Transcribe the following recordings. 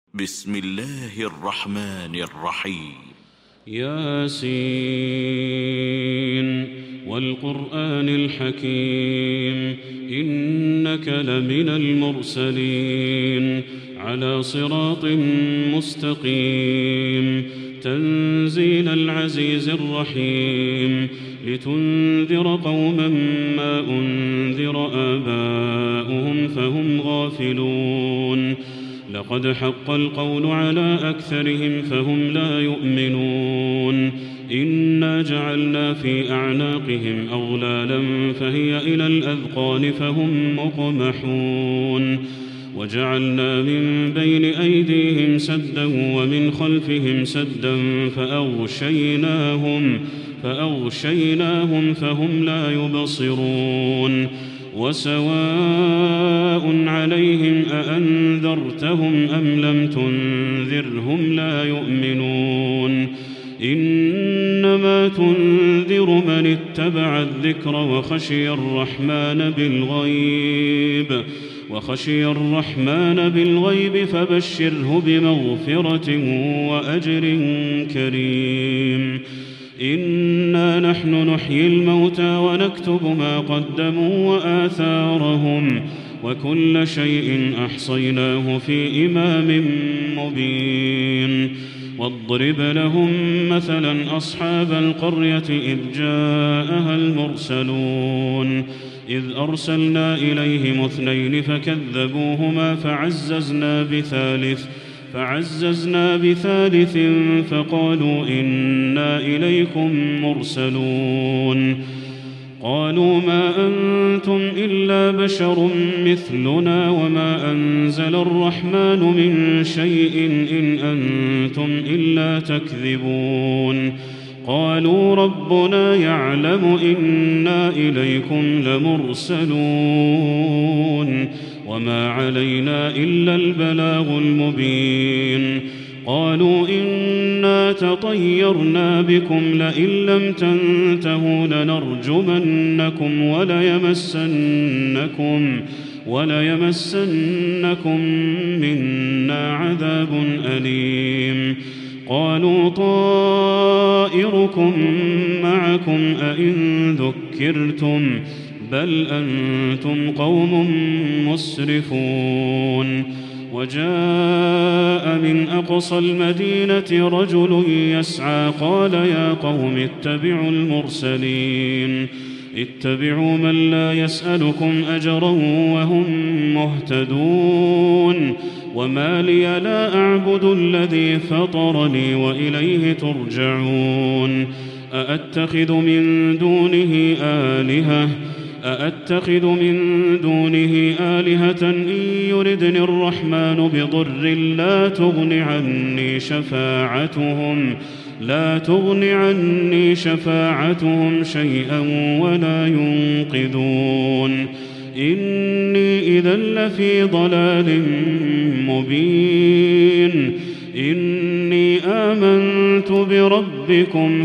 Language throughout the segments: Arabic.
بسم الله الرحمن الرحيم. ياسين والقرآن الحكيم إنك لمن المرسلين على صراط مستقيم تنزيل العزيز الرحيم لتنذر قوما ما أنذر آباؤهم فهم غافلون لقد حق القول على أكثرهم فهم لا يؤمنون إنا جعلنا في أعناقهم أغلالا فهي إلى الأذقان فهم مقمحون وجعلنا من بين أيديهم سدا ومن خلفهم سدا فأغشيناهم فهم لا يبصرون وسواء عليهم أأنذرتهم أم لم تنذرهم لا يؤمنون إنما تنذر من اتبع الذكر وخشي الرحمن بالغيب فبشره بمغفرة وأجر كريم إنا نحن نحيي الموتى ونكتب ما قدموا وآثارهم وكل شيء أحصيناه في إمام مبين واضرب لهم مثلا أصحاب القرية إذ جاءها المرسلون إذ أرسلنا إليهم 2 فكذبوهما فعززنا بثالث فقالوا إنا إليكم مرسلون قالوا ما أنتم إلا بشر مثلنا وما أنزل الرحمن من شيء إن أنتم إلا تكذبون قالوا ربنا يعلم إنا إليكم لمرسلون وما علينا إلا البلاغ المبين قالوا إنا تطيرنا بكم لئن لم تنتهوا لنرجمنكم وليمسنكم منا عذاب أليم قالوا طائركم معكم أئن ذكرتم بل أنتم قوم مسرفون وجاء من أقصى المدينة رجل يسعى قال يا قوم اتبعوا المرسلين اتبعوا من لا يسألكم أجرا وهم مهتدون وما لي لا أعبد الذي فطرني وإليه ترجعون أأتخذ من دونه آلهة إن يردني الرحمن بضر لا تغن عني شفاعتهم شيئا ولا ينقذون إني إذا لفي ضلال مبين إني آمنت بربكم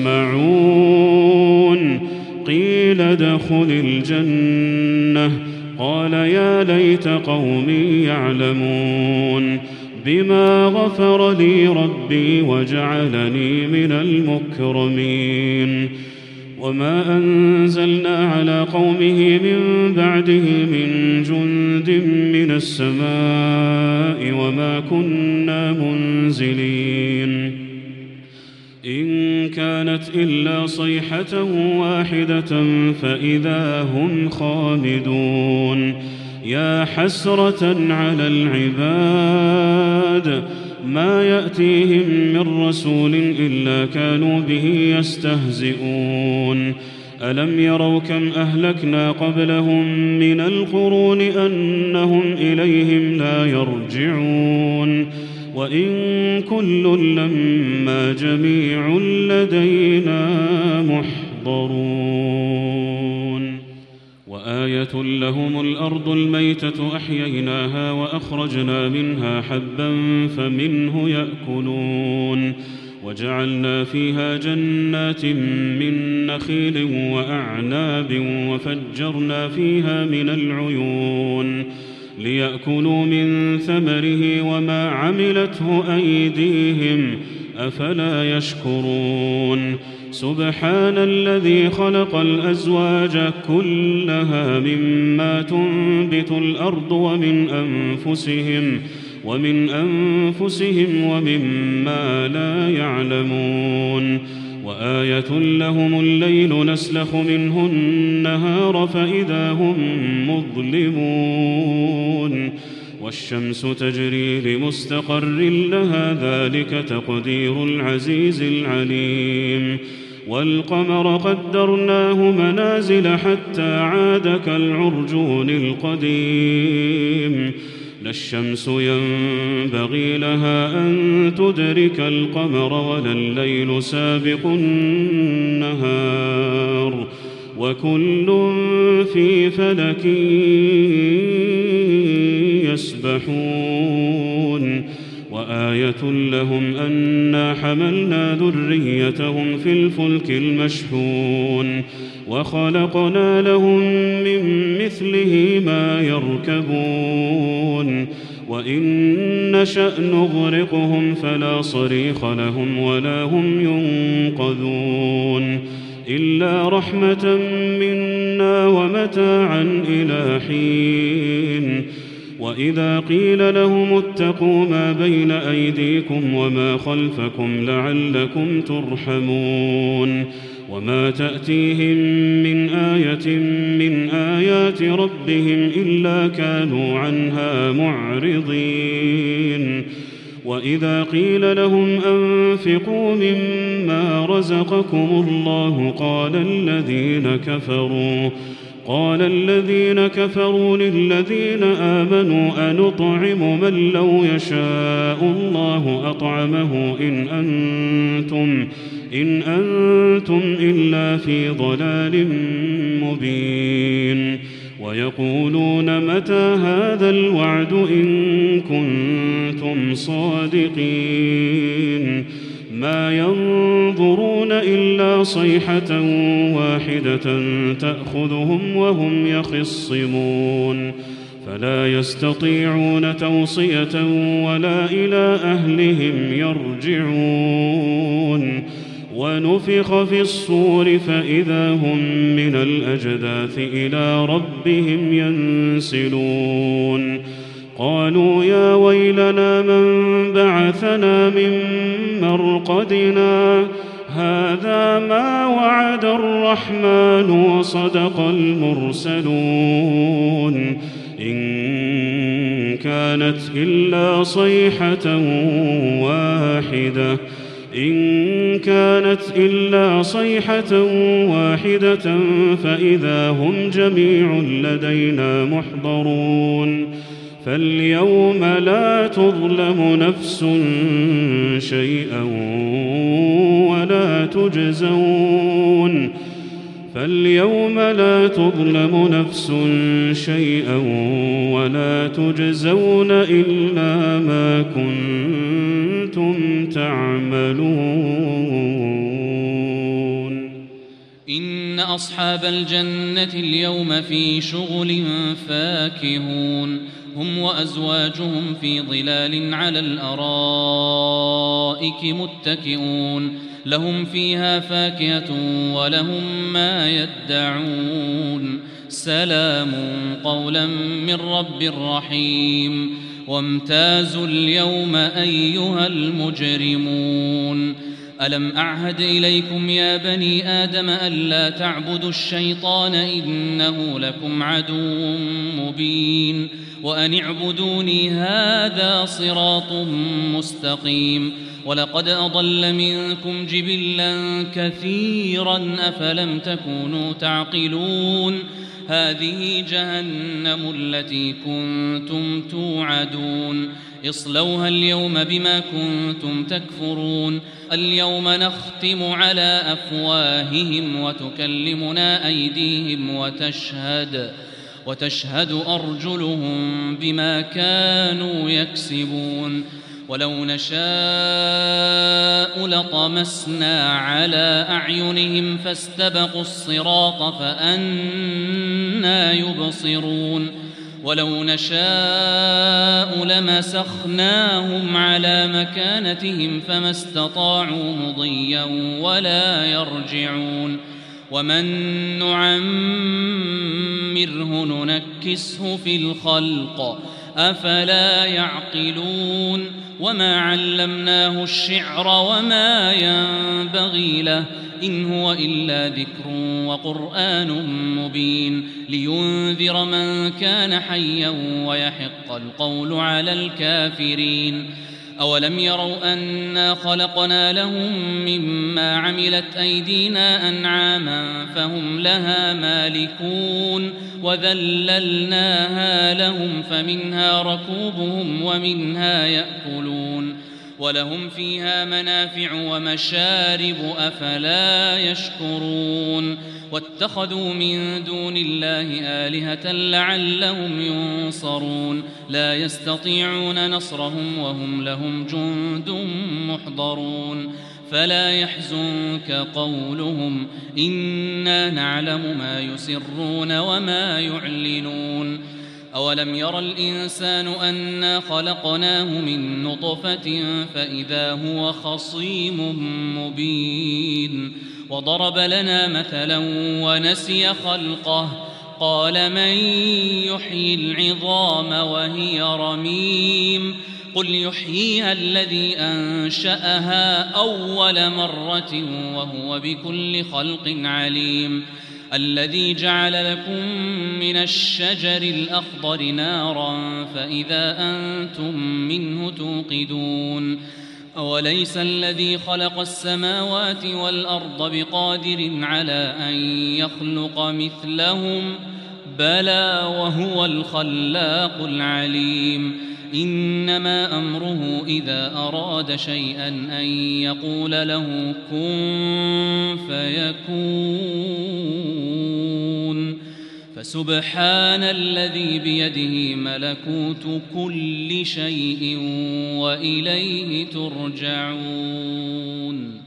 فاسمعون قيل ادخل الجنة قال يا ليت قومي يعلمون بما غفر لي ربي وجعلني من المكرمين وما أنزلنا على قومه من بعده من جند من السماء وما كنا منزلين إن كانت إلا صيحة واحدة فإذا هم خامدون يا حسرة على العباد ما يأتيهم من رسول إلا كانوا به يستهزئون ألم يروا كم أهلكنا قبلهم من القرون أنهم إليهم لا يرجعون وإن كل لما جميع لدينا محضرون وآية لهم الأرض الميتة أحييناها وأخرجنا منها حبا فمنه يأكلون وجعلنا فيها جنات من نخيل وأعناب وفجرنا فيها من العيون ليأكلوا من ثمره وما عملته أيديهم أفلا يشكرون سبحان الذي خلق الأزواج كلها مما تنبت الأرض ومن أنفسهم ومما لا يعلمون وآية لهم الليل نسلخ منه النهار فإذا هم مظلمون والشمس تجري لمستقر لها ذلك تقدير العزيز العليم والقمر قدرناه منازل حتى عاد كالعرجون القديم لا الشمس ينبغي لها أن تدرك القمر ولا الليل سابق النهار وكل في فلك يسبحون وآية لهم أنا حملنا ذريتهم في الفلك المشحون وخلقنا لهم من مثله ما يركبون وإن نشأ نغرقهم فلا صريخ لهم ولا هم ينقذون إلا رحمة منا ومتاعا إلى حين وإذا قيل لهم اتقوا ما بين أيديكم وما خلفكم لعلكم ترحمون وما تأتيهم من آية من آيات ربهم إلا كانوا عنها معرضين وإذا قيل لهم أنفقوا مما رزقكم الله قال الذين كفروا للذين آمنوا أنطعم من لو يشاء الله أطعمه إن أنتم إلا في ضلال مبين ويقولون متى هذا الوعد إن كنتم صادقين ما ينظرون إلا صيحة واحدة تأخذهم وهم يخصمون فلا يستطيعون توصية ولا إلى أهلهم يرجعون ونفخ في الصور فإذا هم من الأجداث إلى ربهم ينسلون قالوا يا ويلنا من بعثنا من مرقدنا هذا ما وعد الرحمن وصدق المرسلون إن كانت إلا صيحة واحدة فإذا هم جميع لدينا محضرون فاليوم لا تظلم نفس شيئا ولا تجزون إلا ما كنتم تعملون إن أصحاب الجنة اليوم في شغل فاكهون هم وأزواجهم في ظلال على الأرائك متكئون لهم فيها فاكهة ولهم ما يدعون سلام قولا من رب رحيم وامتازوا اليوم أيها المجرمون ألم أعهد إليكم يا بني آدم ألا تعبدوا الشيطان إنه لكم عدو مبين وأن اعبدوني هذا صراط مستقيم ولقد أضل منكم جبلا كثيرا أفلم تكونوا تعقلون هذه جهنم التي كنتم توعدون اصلوها اليوم بما كنتم تكفرون اليوم نختم على أفواههم وتكلمنا أيديهم وتشهد أرجلهم بما كانوا يكسبون ولو نشاء لطمسنا على أعينهم فاستبقوا الصراط فأنى يبصرون ولو نشاء لمسخناهم على مكانتهم فما استطاعوا مضيا ولا يرجعون ومن نعمره ننكسه في الخلق أفلا يعقلون وما علمناه الشعر وما ينبغي له إن هو إلا ذكر وقرآن مبين لينذر من كان حيا ويحق القول على الكافرين أولم يروا أنا خلقنا لهم مما عملت أيدينا أنعاما فهم لها مالكون وذللناها لهم فمنها ركوبهم ومنها يأكلون ولهم فيها منافع ومشارب أفلا يشكرون واتخذوا من دون الله آلهة لعلهم ينصرون لا يستطيعون نصرهم وهم لهم جند محضرون فلا يحزنك قولهم إنا نعلم ما يسرون وما يعلنون أولم ير الإنسان أنا خلقناه من نطفة فإذا هو خصيم مبين وضرب لنا مثلا ونسي خلقه قال من يحيي العظام وهي رميم قل يحييها الذي أنشأها أول مرة وهو بكل خلق عليم الذي جعل لكم من الشجر الأخضر نارا فإذا أنتم منه توقدون أوليس الذي خلق السماوات والأرض بقادر على أن يخلق مثلهم بلى وهو الخلاق العليم إنما أمره إذا أراد شيئا أن يقول له كن فيكون فسبحان الذي بيده ملكوت كل شيء وإليه ترجعون